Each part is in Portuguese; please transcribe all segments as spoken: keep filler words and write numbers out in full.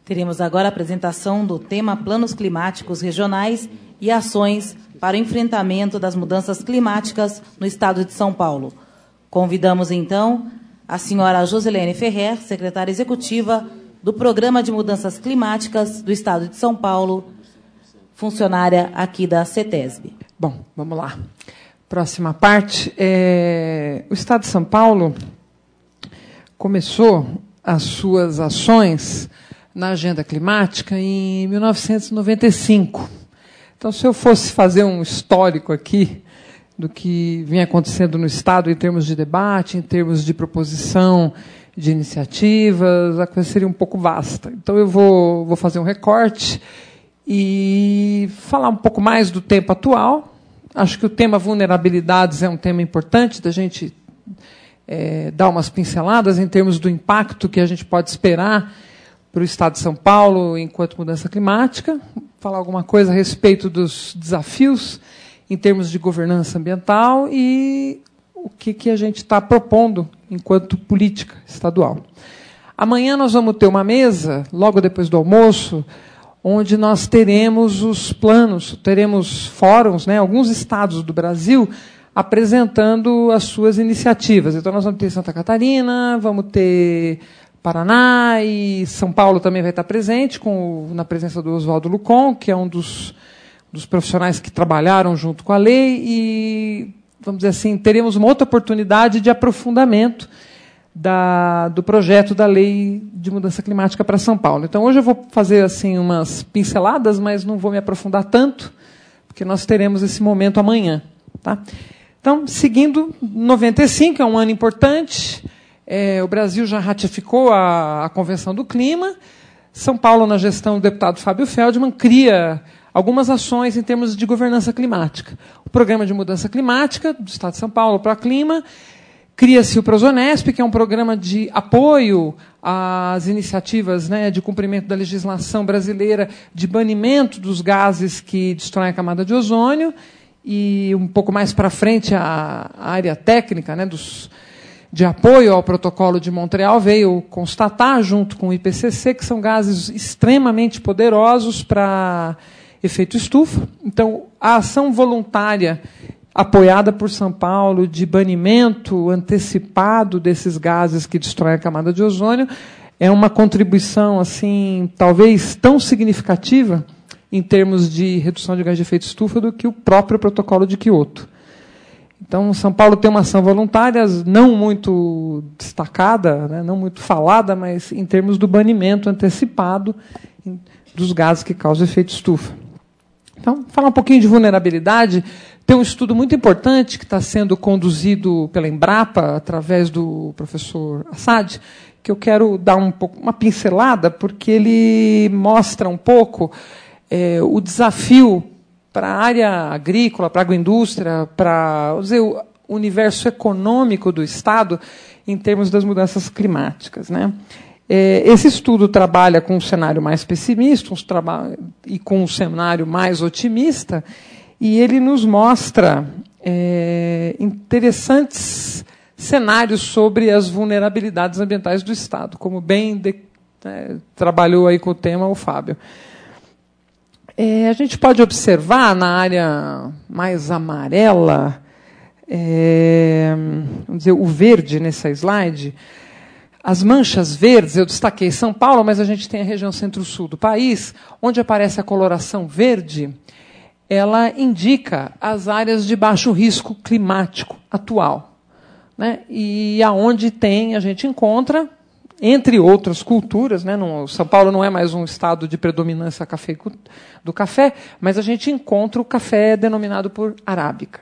Teremos agora a apresentação do tema Planos Climáticos Regionais e Ações para o Enfrentamento das Mudanças Climáticas no Estado de São Paulo. Convidamos, então, a senhora Joselene Ferrer, secretária executiva do Programa de Mudanças Climáticas do Estado de São Paulo, funcionária aqui da CETESB. Bom, vamos lá. Próxima parte. É... O Estado de São Paulo começou as suas ações na agenda climática em mil novecentos e noventa e cinco. Então, se eu fosse fazer um histórico aqui do que vinha acontecendo no Estado em termos de debate, em termos de proposição de iniciativas, a coisa seria um pouco vasta. Então, eu vou, vou fazer um recorte e falar um pouco mais do tempo atual. Acho que o tema vulnerabilidades é um tema importante da gente é, dar umas pinceladas em termos do impacto que a gente pode esperar para o Estado de São Paulo enquanto mudança climática, falar alguma coisa a respeito dos desafios em termos de governança ambiental e o que, que a gente está propondo enquanto política estadual. Amanhã nós vamos ter uma mesa, logo depois do almoço, onde nós teremos os planos, teremos fóruns, né, alguns estados do Brasil apresentando as suas iniciativas. Então, nós vamos ter Santa Catarina, vamos ter Paraná e São Paulo também vai estar presente, com, na presença do Oswaldo Lucon, que é um dos, dos profissionais que trabalharam junto com a lei, e, vamos dizer assim, teremos uma outra oportunidade de aprofundamento da, do projeto da Lei de Mudança Climática para São Paulo. Então, hoje eu vou fazer assim, umas pinceladas, mas não vou me aprofundar tanto, porque nós teremos esse momento amanhã. Tá? Então, seguindo, noventa e cinco é um ano importante. É, o Brasil já ratificou a, a Convenção do Clima. São Paulo, na gestão do deputado Fábio Feldman, cria algumas ações em termos de governança climática. O Programa de Mudança Climática do Estado de São Paulo, PROCLIMA, cria-se o Prosonesp, que é um programa de apoio às iniciativas, né, de cumprimento da legislação brasileira de banimento dos gases que destroem a camada de ozônio, e um pouco mais para frente a, a área técnica, né, dos de apoio ao Protocolo de Montreal veio constatar, junto com o I P C C, que são gases extremamente poderosos para efeito estufa. Então, a ação voluntária apoiada por São Paulo de banimento antecipado desses gases que destroem a camada de ozônio é uma contribuição, assim, talvez tão significativa em termos de redução de gás de efeito estufa do que o próprio Protocolo de Quioto. Então, São Paulo tem uma ação voluntária não muito destacada, né, não muito falada, mas em termos do banimento antecipado dos gases que causam efeito estufa. Então, falar um pouquinho de vulnerabilidade. Tem um estudo muito importante que está sendo conduzido pela Embrapa, através do professor Assad, que eu quero dar um pouco, uma pincelada, porque ele mostra um pouco é, o desafio para a área agrícola, para a agroindústria, para dizer, o universo econômico do Estado em termos das mudanças climáticas. Né? É, esse estudo trabalha com um cenário mais pessimista um traba- e com um cenário mais otimista, e ele nos mostra é, interessantes cenários sobre as vulnerabilidades ambientais do Estado, como bem de, é, trabalhou aí com o tema o Fábio. É, a gente pode observar na área mais amarela, é, vamos dizer, o verde nessa slide, as manchas verdes, eu destaquei São Paulo, mas a gente tem a região centro-sul do país, onde aparece a coloração verde, ela indica as áreas de baixo risco climático atual. Né? E aonde tem, a gente encontra, entre outras culturas, né? Não, São Paulo não é mais um estado de predominância café, do café, mas a gente encontra o café denominado por arábica.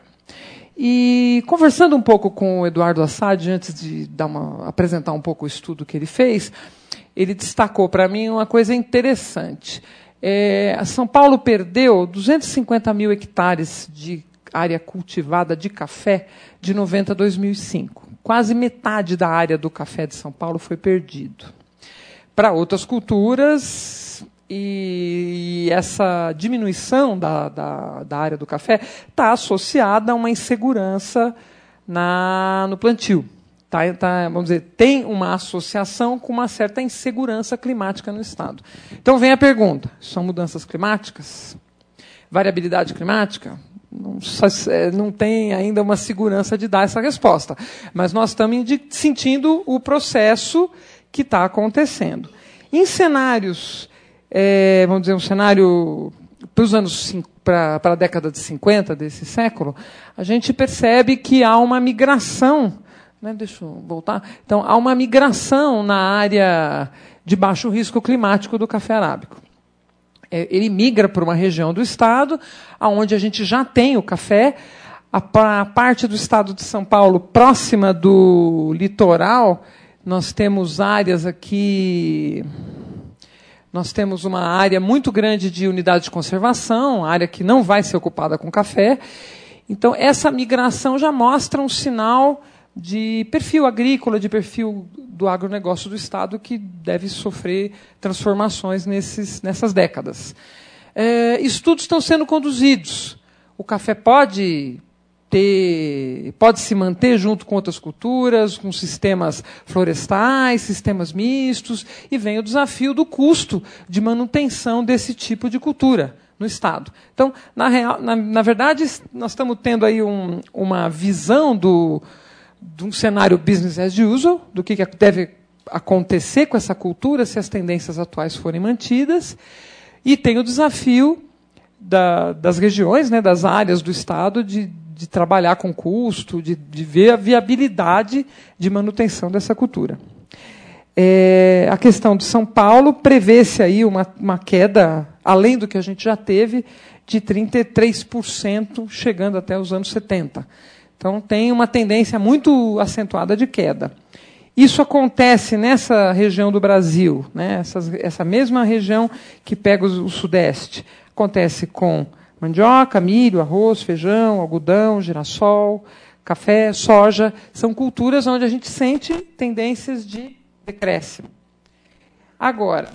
E conversando um pouco com o Eduardo Assad, antes de dar uma, apresentar um pouco o estudo que ele fez, ele destacou para mim uma coisa interessante. É, São Paulo perdeu duzentos e cinquenta mil hectares de área cultivada de café de noventa a dois mil e cinco. Quase metade da área do café de São Paulo foi perdido para outras culturas, e essa diminuição da, da, da área do café está associada a uma insegurança na, no plantio. tá, tá, vamos dizer, tem uma associação com uma certa insegurança climática no Estado. Então vem a pergunta, são mudanças climáticas? Variabilidade climática? Não, não tem ainda uma segurança de dar essa resposta. Mas nós estamos sentindo o processo que está acontecendo. Em cenários, é, vamos dizer, um cenário para os anos para a década de cinquenta desse século, a gente percebe que há uma migração, né, deixa eu voltar. Então, há uma migração na área de baixo risco climático do café arábico. Ele migra para uma região do estado, onde a gente já tem o café. A parte do estado de São Paulo, próxima do litoral, nós temos áreas aqui... Nós temos uma área muito grande de unidade de conservação, área que não vai ser ocupada com café. Então, essa migração já mostra um sinal de perfil agrícola, de perfil do agronegócio do Estado, que deve sofrer transformações nesses, nessas décadas. É, estudos estão sendo conduzidos. O café pode ter, pode se manter junto com outras culturas, com sistemas florestais, sistemas mistos, e vem o desafio do custo de manutenção desse tipo de cultura no Estado. Então, na, real, na, na verdade, nós estamos tendo aí um, uma visão do... de um cenário business as usual, do que deve acontecer com essa cultura se as tendências atuais forem mantidas, e tem o desafio da, das regiões, né, das áreas do Estado, de, de trabalhar com custo, de, de ver a viabilidade de manutenção dessa cultura. É, a questão de São Paulo prevê-se aí uma, uma queda, além do que a gente já teve, de trinta e três por cento, chegando até os anos setenta. Então, tem uma tendência muito acentuada de queda. Isso acontece nessa região do Brasil, né? Essas, essa mesma região que pega o, o Sudeste. Acontece com mandioca, milho, arroz, feijão, algodão, girassol, café, soja. São culturas onde a gente sente tendências de decréscimo. Agora,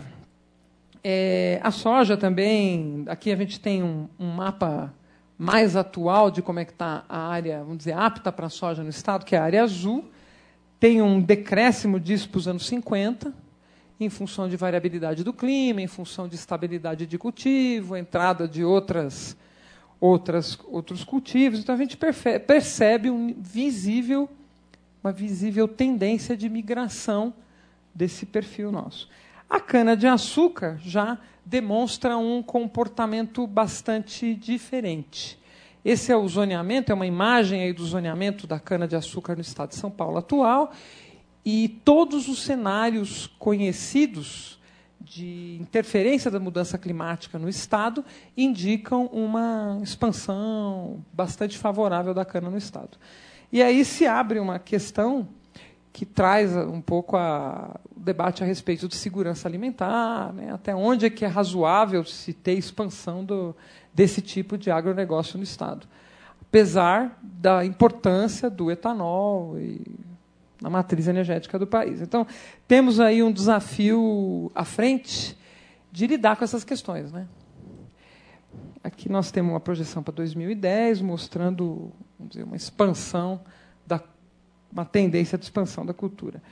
é, a soja também... Aqui a gente tem um, um mapa mais atual de como é que está a área, vamos dizer, apta para a soja no Estado, que é a área azul. Tem um decréscimo disso para os anos cinquenta, em função de variabilidade do clima, em função de estabilidade de cultivo, entrada de outras, outras, outros cultivos. Então, a gente percebe um visível, uma visível tendência de migração desse perfil nosso. A cana-de-açúcar já demonstra um comportamento bastante diferente. Esse é o zoneamento, é uma imagem aí do zoneamento da cana-de-açúcar no estado de São Paulo atual, e todos os cenários conhecidos de interferência da mudança climática no estado indicam uma expansão bastante favorável da cana no estado. E aí se abre uma questão que traz um pouco a, o debate a respeito de segurança alimentar, né? Até onde é que é razoável se ter expansão do, desse tipo de agronegócio no Estado, apesar da importância do etanol e na matriz energética do país. Então, temos aí um desafio à frente de lidar com essas questões, né? Aqui nós temos uma projeção para dois mil e dez, mostrando, vamos dizer, uma expansão da uma tendência de expansão da cultura.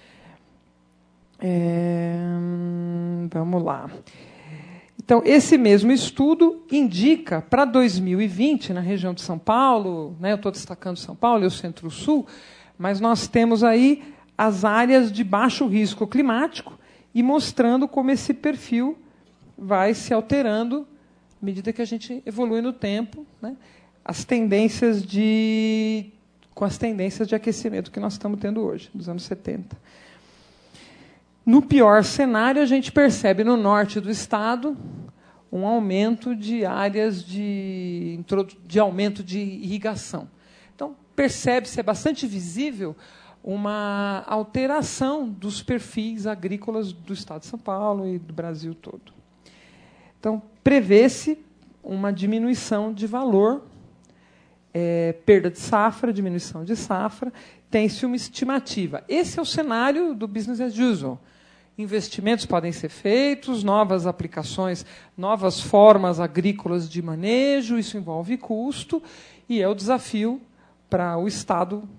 É, vamos lá. Então, esse mesmo estudo indica, para dois mil e vinte, na região de São Paulo, né, eu estou destacando São Paulo e o Centro-Sul, mas nós temos aí as áreas de baixo risco climático e mostrando como esse perfil vai se alterando à medida que a gente evolui no tempo, né, as tendências de... com as tendências de aquecimento que nós estamos tendo hoje, dos anos setenta. No pior cenário, a gente percebe no norte do estado um aumento de áreas de, de aumento de irrigação. Então, percebe-se, é bastante visível, uma alteração dos perfis agrícolas do estado de São Paulo e do Brasil todo. Então, prevê-se uma diminuição de valor, É, perda de safra, diminuição de safra, tem-se uma estimativa. Esse é o cenário do business as usual. Investimentos podem ser feitos, novas aplicações, novas formas agrícolas de manejo, isso envolve custo, e é o desafio para o Estado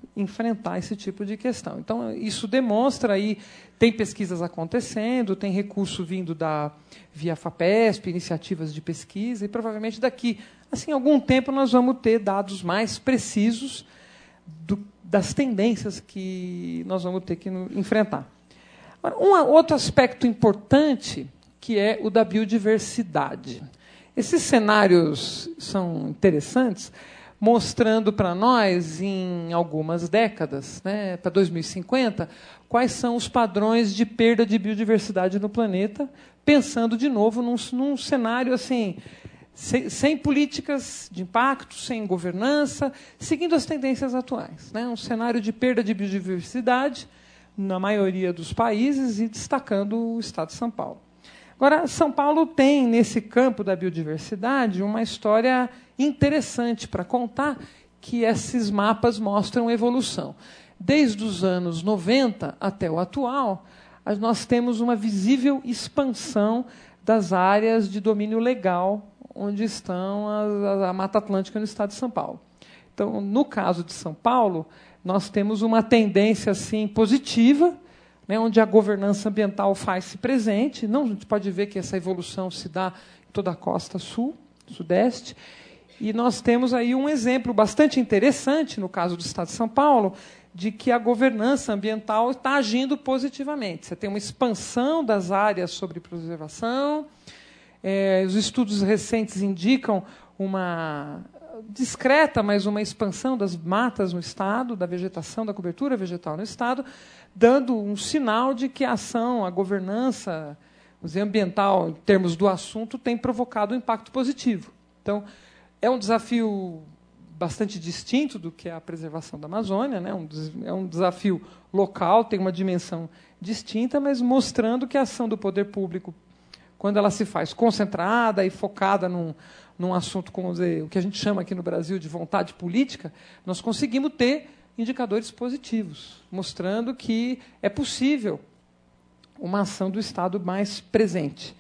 enfrentar esse tipo de questão. Então, isso demonstra aí, tem pesquisas acontecendo, tem recurso vindo da via FAPESP, iniciativas de pesquisa, e provavelmente daqui, assim, algum tempo nós vamos ter dados mais precisos do, das tendências que nós vamos ter que enfrentar. Agora, um outro aspecto importante, que é o da biodiversidade. Esses cenários são interessantes, mostrando para nós, em algumas décadas, né, para dois mil e cinquenta, quais são os padrões de perda de biodiversidade no planeta, pensando, de novo, num, num cenário assim, sem, sem políticas de impacto, sem governança, seguindo as tendências atuais. Né, um cenário de perda de biodiversidade na maioria dos países e destacando o Estado de São Paulo. Agora, São Paulo tem, nesse campo da biodiversidade, uma história interessante para contar, que esses mapas mostram evolução. Desde os anos noventa até o atual, nós temos uma visível expansão das áreas de domínio legal onde estão a, a Mata Atlântica no estado de São Paulo. Então, no caso de São Paulo, nós temos uma tendência assim, positiva, né, onde a governança ambiental faz-se presente. Não, a gente pode ver que essa evolução se dá em toda a costa sul, sudeste. E nós temos aí um exemplo bastante interessante, no caso do Estado de São Paulo, de que a governança ambiental está agindo positivamente. Você tem uma expansão das áreas sobre preservação. É, os estudos recentes indicam uma discreta, mas uma expansão das matas no Estado, da vegetação, da cobertura vegetal no Estado, dando um sinal de que a ação, a governança ambiental, em termos do assunto, tem provocado um impacto positivo. Então, é um desafio bastante distinto do que é a preservação da Amazônia, né? É um desafio local, tem uma dimensão distinta, mas mostrando que a ação do poder público, quando ela se faz concentrada e focada num, num assunto, como dizer, o que a gente chama aqui no Brasil de vontade política, nós conseguimos ter indicadores positivos, mostrando que é possível uma ação do Estado mais presente.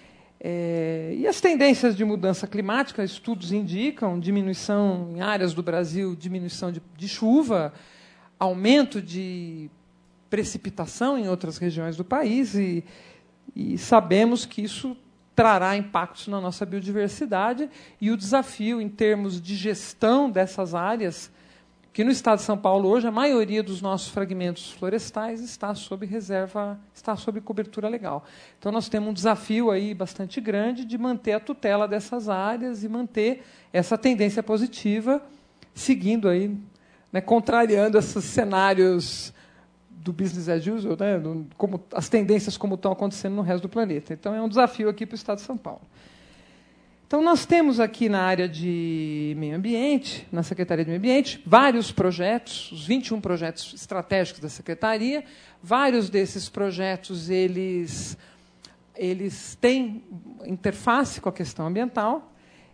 É, e as tendências de mudança climática, estudos indicam diminuição em áreas do Brasil, diminuição de, de chuva, aumento de precipitação em outras regiões do país, e, e sabemos que isso trará impactos na nossa biodiversidade, e o desafio em termos de gestão dessas áreas, que no estado de São Paulo hoje a maioria dos nossos fragmentos florestais está sob reserva, está sob cobertura legal. Então nós temos um desafio aí bastante grande de manter a tutela dessas áreas e manter essa tendência positiva, seguindo aí, né, contrariando esses cenários do business as usual, né, como, as tendências como estão acontecendo no resto do planeta. Então é um desafio aqui para o estado de São Paulo. Então, nós temos aqui na área de meio ambiente, na Secretaria de Meio Ambiente, vários projetos, os vinte e um projetos estratégicos da Secretaria. Vários desses projetos eles, eles têm interface com a questão ambiental.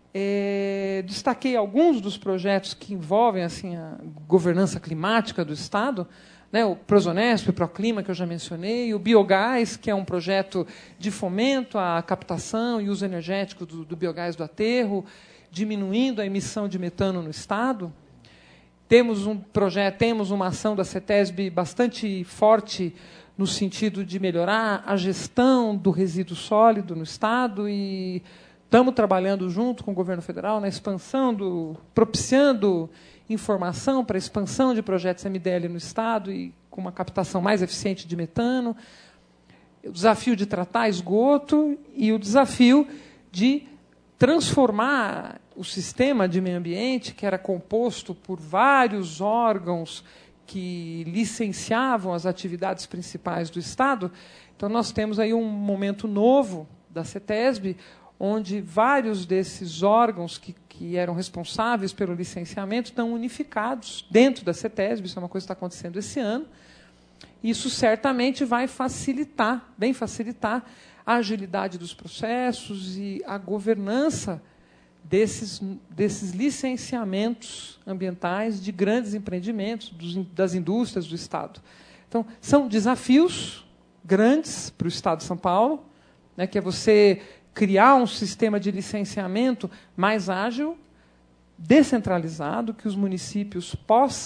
É, destaquei alguns dos projetos que envolvem assim, a governança climática do Estado, né, o Prosonesp, o Proclima, que eu já mencionei, o Biogás, que é um projeto de fomento à captação e uso energético do, do biogás do aterro, diminuindo a emissão de metano no Estado. Temos um projeto, temos uma ação da CETESB bastante forte no sentido de melhorar a gestão do resíduo sólido no Estado, e estamos trabalhando junto com o governo federal na expansão, do, propiciando informação para a expansão de projetos M D L no Estado e com uma captação mais eficiente de metano, o desafio de tratar esgoto e o desafio de transformar o sistema de meio ambiente, que era composto por vários órgãos que licenciavam as atividades principais do Estado. Então, nós temos aí um momento novo da CETESB, onde vários desses órgãos que, que eram responsáveis pelo licenciamento estão unificados dentro da CETESB. Isso é uma coisa que está acontecendo esse ano. Isso certamente vai facilitar, bem facilitar, a agilidade dos processos e a governança desses, desses licenciamentos ambientais de grandes empreendimentos, dos, das indústrias do Estado. Então, são desafios grandes para o Estado de São Paulo, né, que é você criar um sistema de licenciamento mais ágil, descentralizado, que os municípios possam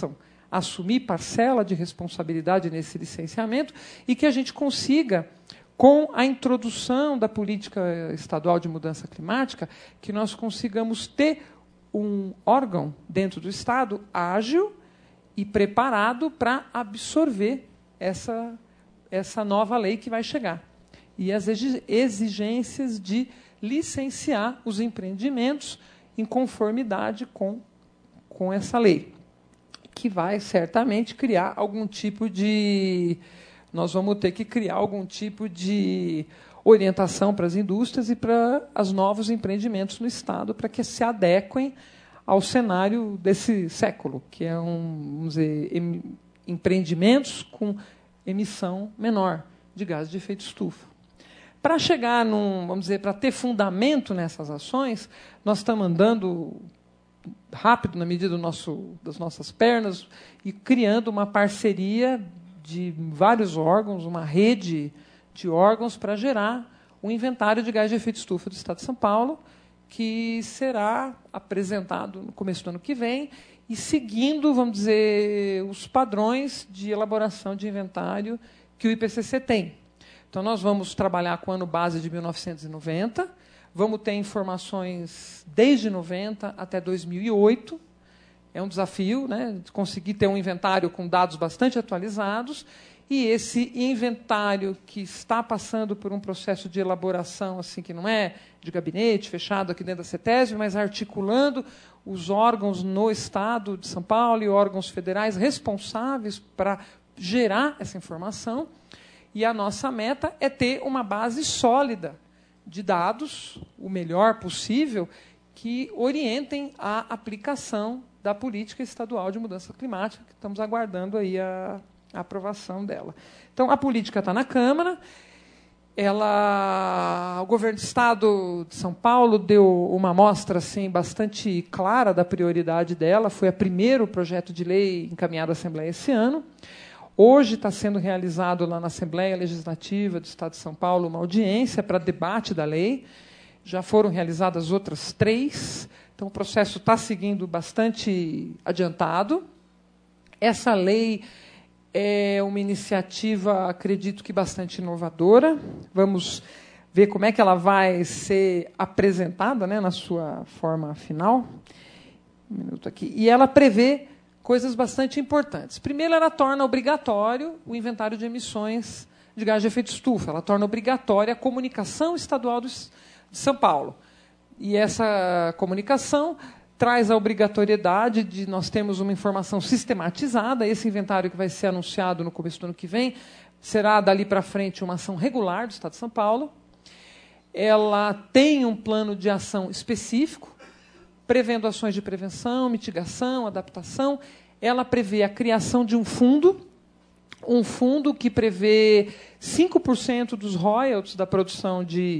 assumir parcela de responsabilidade nesse licenciamento e que a gente consiga, com a introdução da política estadual de mudança climática, que nós consigamos ter um órgão dentro do Estado ágil e preparado para absorver essa, essa nova lei que vai chegar. E as exigências de licenciar os empreendimentos em conformidade com, com essa lei, que vai certamente criar algum tipo de... Nós vamos ter que criar algum tipo de orientação para as indústrias e para os novos empreendimentos no Estado, para que se adequem ao cenário desse século, que é um, vamos dizer, em, empreendimentos com emissão menor de gases de efeito estufa. Para chegar num, vamos dizer, para ter fundamento nessas ações, nós estamos andando rápido na medida do nosso, das nossas pernas e criando uma parceria de vários órgãos, uma rede de órgãos para gerar um inventário de gás de efeito estufa do Estado de São Paulo, que será apresentado no começo do ano que vem e seguindo, vamos dizer, os padrões de elaboração de inventário que o I P C C tem. Então, nós vamos trabalhar com o ano base de mil novecentos e noventa, vamos ter informações desde noventa até dois mil e oito. É um desafio, né, conseguir ter um inventário com dados bastante atualizados, e esse inventário que está passando por um processo de elaboração, assim, que não é de gabinete, fechado aqui dentro da CETESB, mas articulando os órgãos no Estado de São Paulo e órgãos federais responsáveis para gerar essa informação. E a nossa meta é ter uma base sólida de dados, o melhor possível, que orientem a aplicação da política estadual de mudança climática, que estamos aguardando aí a, a aprovação dela. Então, a política está na Câmara. Ela, o governo do Estado de São Paulo deu uma amostra assim, bastante clara da prioridade dela. Foi o primeiro projeto de lei encaminhado à Assembleia esse ano. Hoje está sendo realizado lá na Assembleia Legislativa do Estado de São Paulo uma audiência para debate da lei. Já foram realizadas outras três. Então, o processo está seguindo bastante adiantado. Essa lei é uma iniciativa, acredito que bastante inovadora. Vamos ver como é que ela vai ser apresentada, né, na sua forma final. Um minuto aqui. E ela prevê coisas bastante importantes. Primeiro, ela torna obrigatório o inventário de emissões de gás de efeito estufa. Ela torna obrigatória a comunicação estadual do, de São Paulo. E essa comunicação traz a obrigatoriedade de nós termos uma informação sistematizada. Esse inventário que vai ser anunciado no começo do ano que vem será, dali para frente, uma ação regular do Estado de São Paulo. Ela tem um plano de ação específico, prevendo ações de prevenção, mitigação, adaptação. Ela prevê a criação de um fundo, um fundo que prevê cinco por cento dos royalties da produção de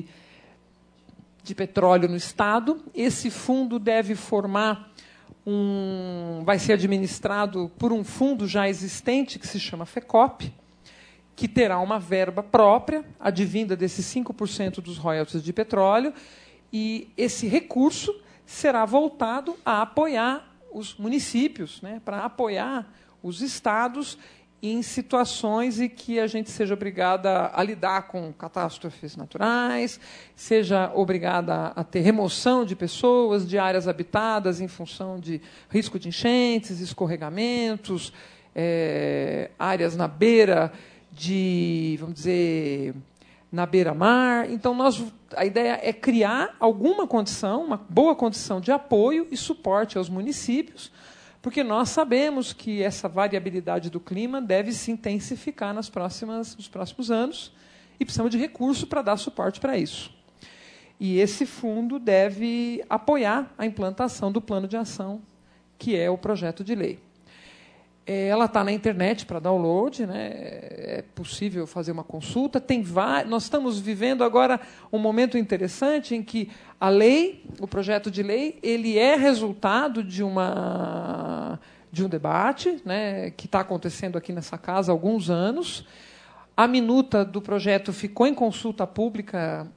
de petróleo no Estado. Esse fundo deve formar um... vai ser administrado por um fundo já existente, que se chama FECOP, que terá uma verba própria, advinda desses cinco por cento dos royalties de petróleo, e esse recurso será voltado a apoiar os municípios, né, para apoiar os estados em situações em que a gente seja obrigada a lidar com catástrofes naturais, seja obrigada a ter remoção de pessoas de áreas habitadas em função de risco de enchentes, escorregamentos, é, áreas na beira de, vamos dizer, na beira-mar. Então, nós, a ideia é criar alguma condição, uma boa condição de apoio e suporte aos municípios, porque nós sabemos que essa variabilidade do clima deve se intensificar nas próximas, nos próximos anos e precisamos de recurso para dar suporte para isso. E esse fundo deve apoiar a implantação do plano de ação, que é o projeto de lei. Ela está na internet para download, né? É possível fazer uma consulta. Tem vários, nós estamos vivendo agora um momento interessante em que a lei, o projeto de lei, ele é resultado de, uma, de um debate, né, que está acontecendo aqui nessa casa há alguns anos. A minuta do projeto ficou em consulta pública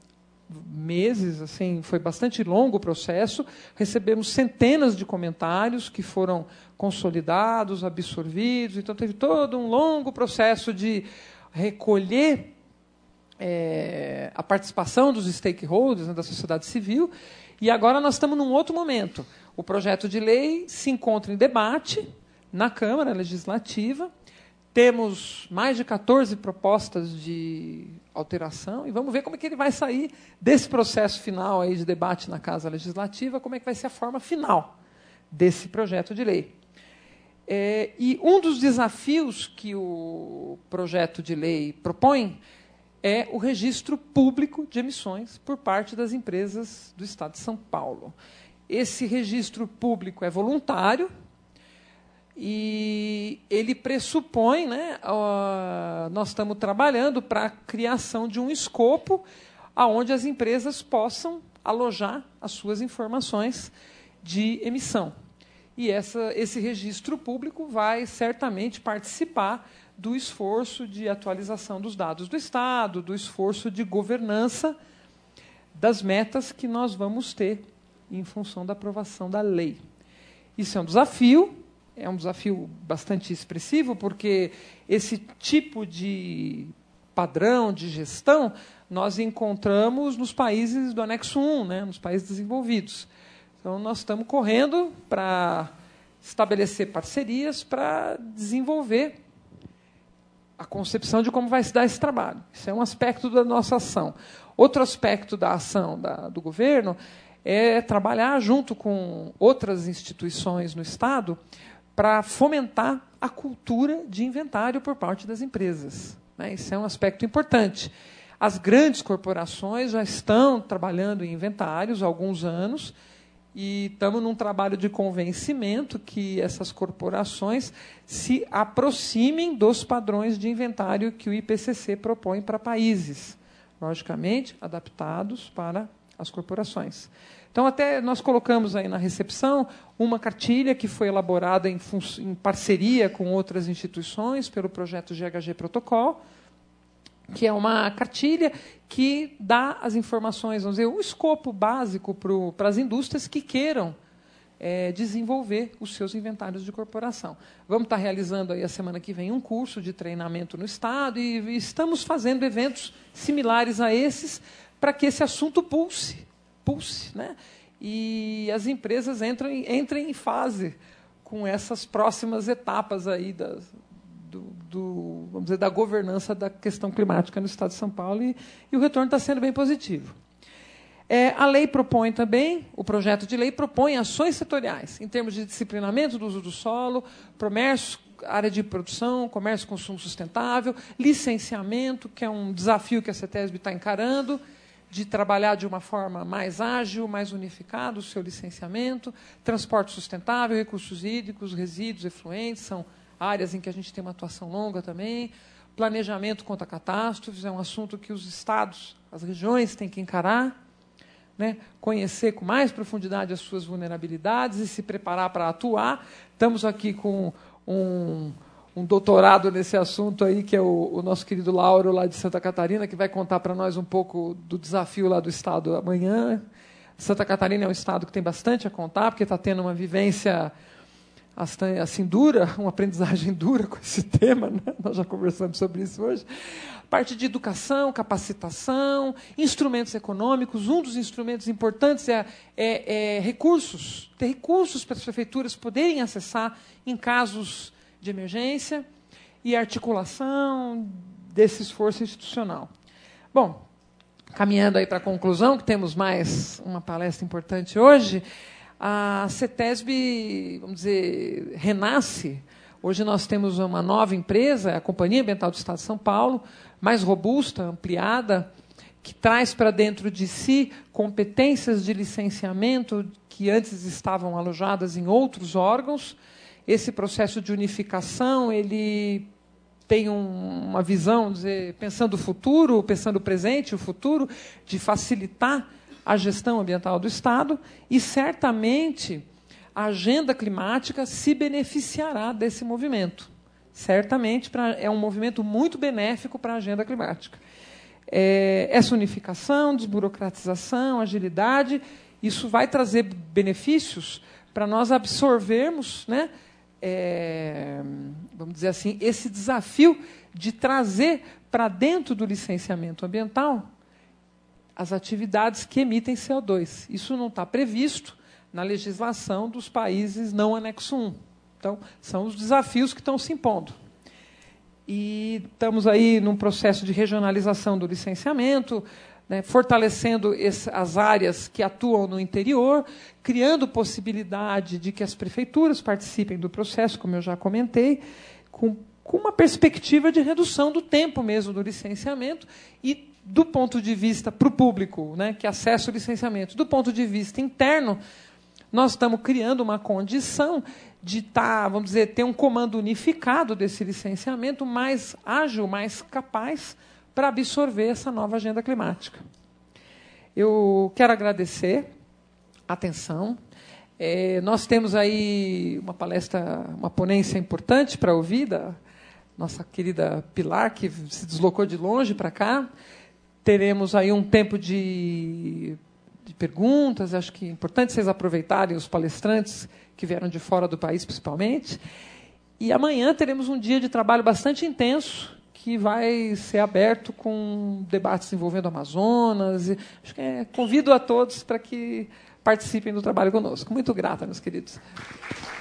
meses, assim, foi bastante longo o processo, recebemos centenas de comentários que foram consolidados, absorvidos, então teve todo um longo processo de recolher é, a participação dos stakeholders, né, da sociedade civil, e agora nós estamos num outro momento. O projeto de lei se encontra em debate na Câmara Legislativa, temos mais de quatorze propostas de alteração e vamos ver como é que ele vai sair desse processo final aí de debate na Casa Legislativa, como é que vai ser a forma final desse projeto de lei. É, e um dos desafios que o projeto de lei propõe é o registro público de emissões por parte das empresas do Estado de São Paulo. Esse registro público é voluntário, e ele pressupõe, né, uh, nós estamos trabalhando para a criação de um escopo onde as empresas possam alojar as suas informações de emissão. E essa, esse registro público vai certamente participar do esforço de atualização dos dados do Estado, do esforço de governança das metas que nós vamos ter em função da aprovação da lei. Isso é um desafio. É um desafio bastante expressivo, porque esse tipo de padrão de gestão nós encontramos nos países do anexo um, né, nos países desenvolvidos. Então, nós estamos correndo para estabelecer parcerias para desenvolver a concepção de como vai se dar esse trabalho. Isso é um aspecto da nossa ação. Outro aspecto da ação da, do governo é trabalhar junto com outras instituições no Estado para fomentar a cultura de inventário por parte das empresas. Né? Isso é um aspecto importante. As grandes corporações já estão trabalhando em inventários há alguns anos e estamos num trabalho de convencimento que essas corporações se aproximem dos padrões de inventário que o I P C C propõe para países, logicamente adaptados para as corporações. Então, até nós colocamos aí na recepção uma cartilha que foi elaborada em, em parceria com outras instituições pelo projeto G H G Protocol, que é uma cartilha que dá as informações, vamos dizer, o escopo básico para as indústrias que queiram é, desenvolver os seus inventários de corporação. Vamos estar realizando aí a semana que vem um curso de treinamento no Estado e, e estamos fazendo eventos similares a esses para que esse assunto pulse. Pulse, né? E as empresas entram, entrem em fase com essas próximas etapas aí das, do, do, vamos dizer, da governança da questão climática no Estado de São Paulo, e, e o retorno está sendo bem positivo. É, a lei propõe também, o projeto de lei propõe ações setoriais, em termos de disciplinamento do uso do solo, comércio, área de produção, comércio e consumo sustentável, licenciamento, que é um desafio que a CETESB está encarando, de trabalhar de uma forma mais ágil, mais unificada o seu licenciamento, transporte sustentável, recursos hídricos, resíduos efluentes, são áreas em que a gente tem uma atuação longa também, planejamento contra catástrofes, é um assunto que os estados, as regiões têm que encarar, né, conhecer com mais profundidade as suas vulnerabilidades e se preparar para atuar. Estamos aqui com um... um doutorado nesse assunto aí, que é o, o nosso querido Lauro, lá de Santa Catarina, que vai contar para nós um pouco do desafio lá do Estado amanhã. Santa Catarina é um estado que tem bastante a contar, porque está tendo uma vivência assim dura, uma aprendizagem dura com esse tema, né? Nós já conversamos sobre isso hoje. Parte de educação, capacitação, instrumentos econômicos. Um dos instrumentos importantes é, é, é recursos, ter recursos para as prefeituras poderem acessar em casos de emergência e articulação desse esforço institucional. Bom, caminhando aí para a conclusão, que temos mais uma palestra importante hoje, a CETESB, vamos dizer, renasce. Hoje nós temos uma nova empresa, a Companhia Ambiental do Estado de São Paulo, mais robusta, ampliada, que traz para dentro de si competências de licenciamento que antes estavam alojadas em outros órgãos. Esse processo de unificação, ele tem um, uma visão, dizer, pensando o futuro, pensando o presente e o futuro, de facilitar a gestão ambiental do Estado, e certamente a agenda climática se beneficiará desse movimento. Certamente pra, é um movimento muito benéfico para a agenda climática. É, essa unificação, desburocratização, agilidade, isso vai trazer benefícios para nós absorvermos, né, é, vamos dizer assim, esse desafio de trazer para dentro do licenciamento ambiental as atividades que emitem C O dois. Isso não está previsto na legislação dos países não anexo um. Então, são os desafios que estão se impondo. E estamos aí num processo de regionalização do licenciamento, né, fortalecendo esse, as áreas que atuam no interior, criando possibilidade de que as prefeituras participem do processo, como eu já comentei, com, com uma perspectiva de redução do tempo mesmo do licenciamento e, do ponto de vista para o público, né, que acessa o licenciamento, do ponto de vista interno, nós estamos criando uma condição de tá, vamos dizer, ter um comando unificado desse licenciamento mais ágil, mais capaz para absorver essa nova agenda climática. Eu quero agradecer a atenção. É, nós temos aí uma palestra, uma ponência importante para ouvir da nossa querida Pilar, que se deslocou de longe para cá. Teremos aí um tempo de, de perguntas. Acho que é importante vocês aproveitarem os palestrantes que vieram de fora do país, principalmente. E amanhã teremos um dia de trabalho bastante intenso, que vai ser aberto com debates envolvendo o Amazonas. E, acho que é, convido a todos para que participem do trabalho conosco. Muito grata, meus queridos.